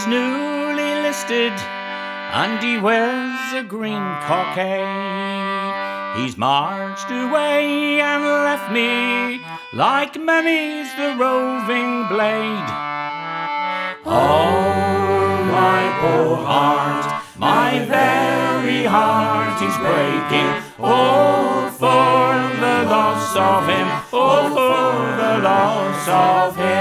He's newly listed and he wears a green cockade. He's marched away and left me like many's the roving blade. Oh, my poor heart, my very heart is breaking. Oh, for the loss of him, oh, for the loss of him.